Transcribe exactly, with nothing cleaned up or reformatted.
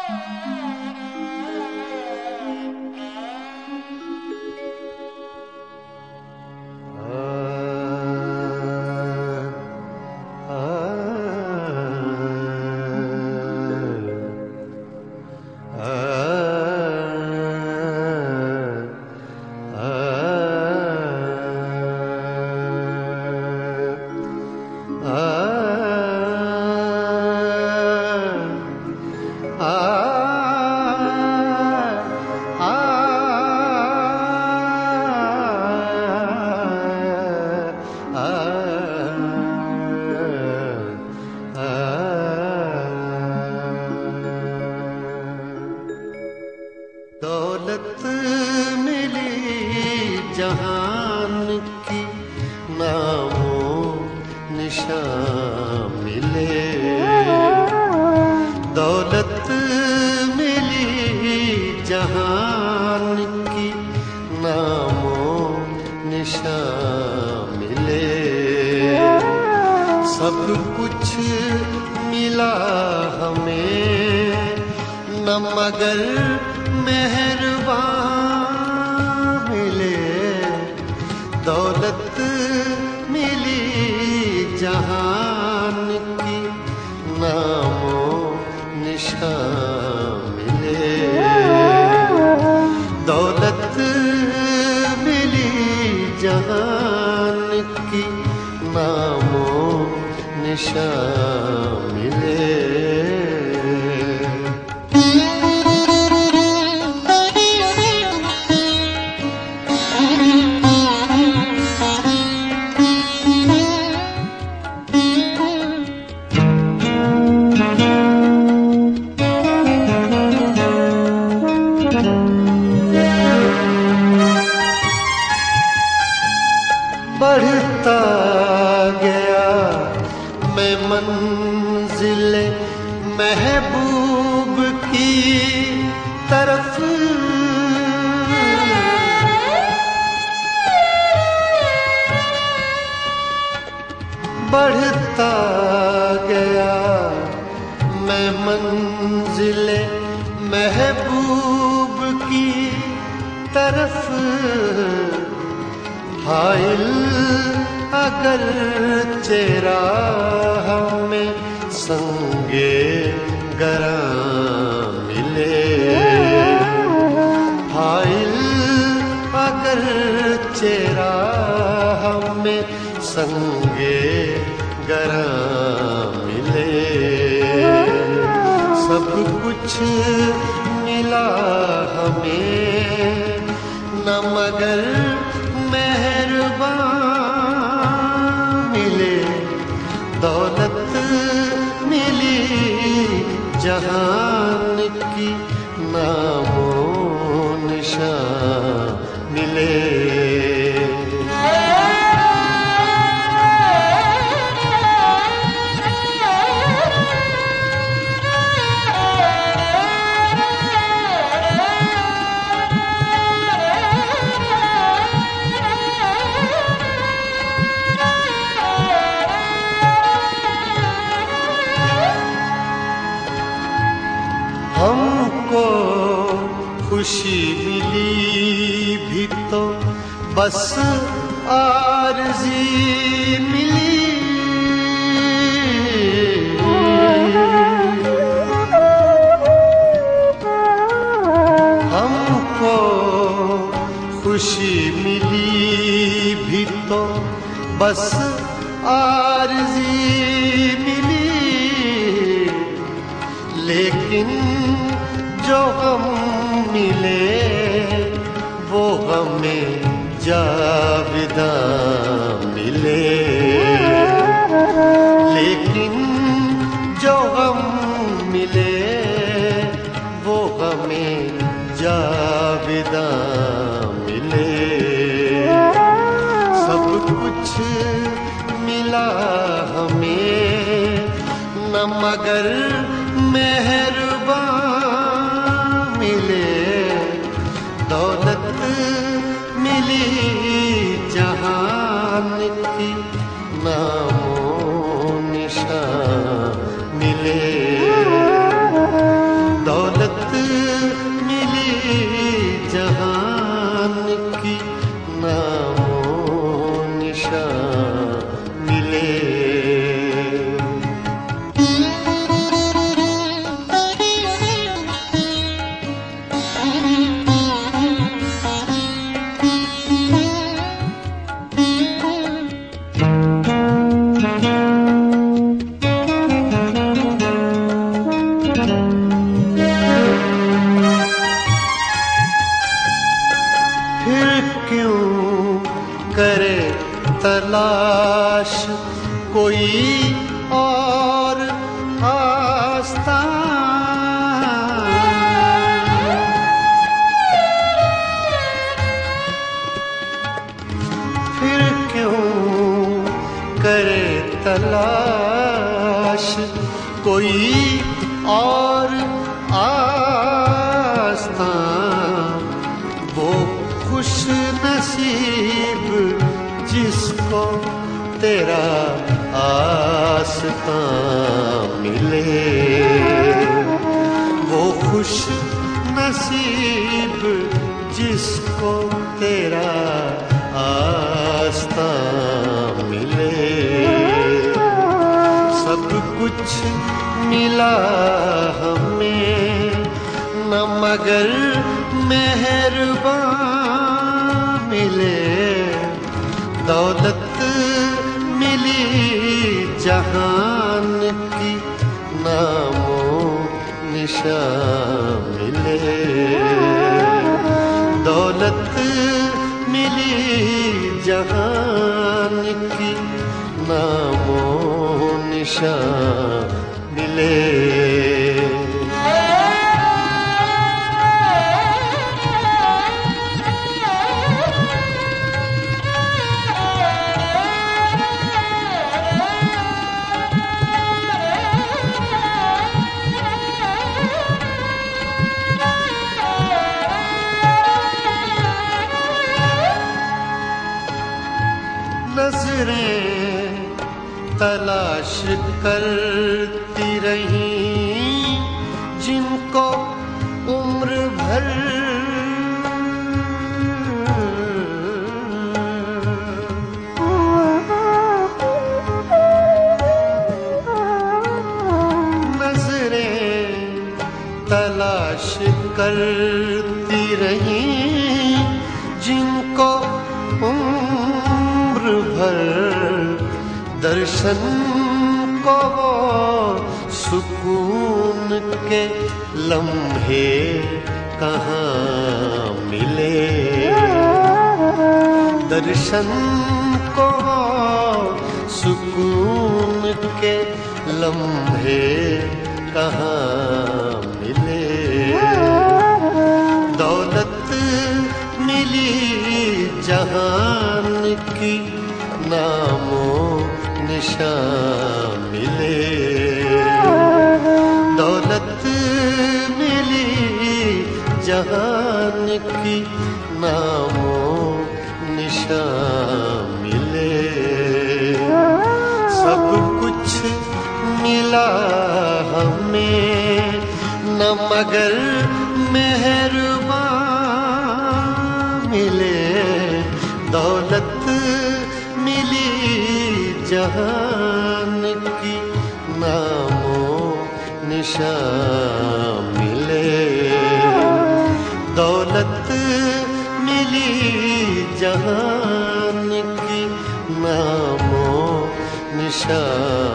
दौलत मिली जहान की, नामो निशान मिले। दौलत मिली जहान की, नामो निशान मिले। सब कुछ मिला हमें न मगर मेहरबान मिले। दौलत मिली जहान की, नामो निशान मिले। दौलत मिली जहान की, नामो निशान मिले। बढ़ता गया मैं मंजिले महबूब की तरफ। बढ़ता गया मैं मंजिले महबूब की तरफ। हाइल अगर चेहरा हमें संगे गरा मिले। हाइल अगर चेहरा हमें संगे गरा मिले। सब कुछ मिला हमें न मगर मेहरबान मिले। दौलत मिली जहान की, नामो निशान मिले। हमको खुशी मिली भी तो बस आरज़ी मिली। हमको खुशी मिली भी तो बस आरज़ी मिली। लेकिन जो हम मिले वो हमें जाविदा मिले। लेकिन जो हम मिले वो हमें जाविदा मिले। सब कुछ मिला हमें न मगर मेहरबान मिले। दौलत मिली जहान की, नामो निशान मिले। कोई और आस्था। फिर क्यों करे तलाश कोई और आस्था। वो खुश नसीब जिसको तेरा आस्था मिले। वो खुश नसीब जिसको तेरा आस्था मिले। सब कुछ मिला हमें न मगर मेहरबान मिले। दौलत मिली जहान की नामो निशान मिले। दौलत मिली जहान की नामो निशान मिले। नजरें तलाश करती रहीं जिनको उम्र भर। नजरें तलाश करती रहीं जिनको उम्र भर। दर्शन को वो सुकून के लम्हे कहाँ मिले। दर्शन को वो सुकून के लम्हे कहाँ मिले। दौलत मिली जहान की नामो निशान मिले। दौलत मिली जहान की नामो निशान मिले। सब कुछ मिला हमें न मगर मेहरबान मिले। दौलत मिली जहान की नामो निशान मिले। दौलत मिली जहान की नामो निशान